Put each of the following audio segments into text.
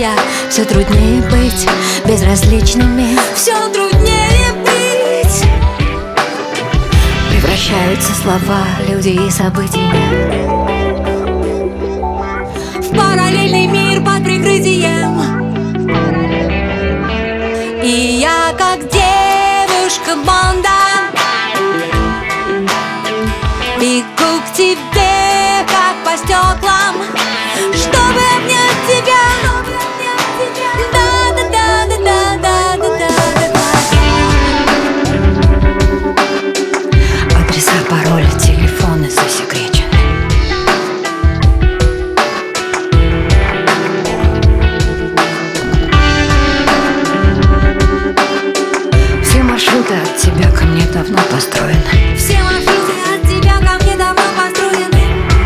я. Все труднее быть безразличными, все труднее быть. Превращаются слова, люди и события в параллельный мир под прикрытием. И я, как девушка Бонда, бегу к тебе, как по стеклам, чтобы обнять тебя. Адреса, пароли, телефоны засекречены. Все маршруты от тебя ко мне давно построены. Все маршруты от тебя ко мне давно построены.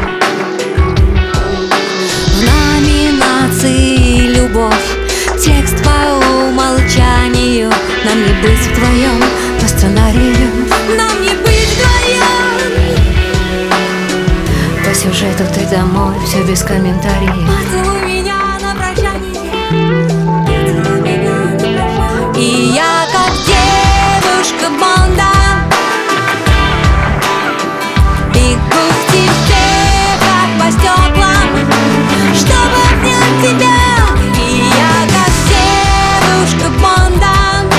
В номинации «Любовь» текст по умолчанию. Нам не быть вдвоем по сценарию. Нам не быть вдвоем. По сюжету ты домой, все без комментариев. Поцелуй меня на прощание. Поцелуй меня на прощание. И я, как девушка Бонда, бегу к тебе, как по стеклам, чтобы обнять тебя. И я, как девушка Бонда,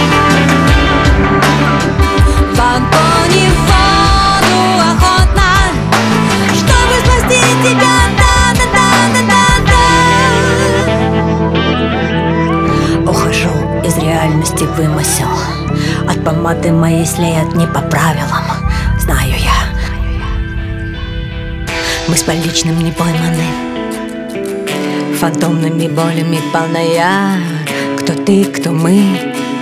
в огонь и в воду охотно, чтобы спасти тебя. Ухожу из реальности, вымысел. От помады моей слеят не по правилам. Знаю я. Мы с поличным не пойманы, фантомными болями полная. Кто ты, кто мы,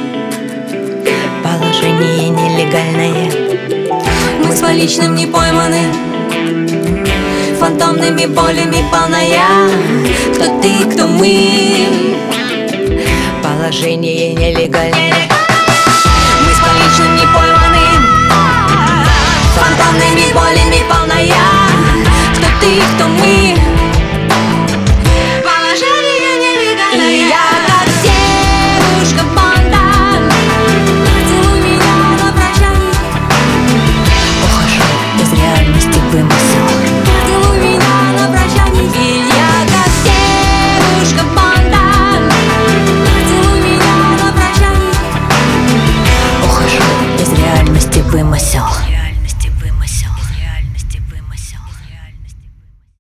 положение нелегальное. Мы с поличным не пойманы, фантомными болями полная. Кто ты, кто мы, Положение нелегальное. мы с поличным не пойманы, фантомными болями полная. Кто ты, кто мы.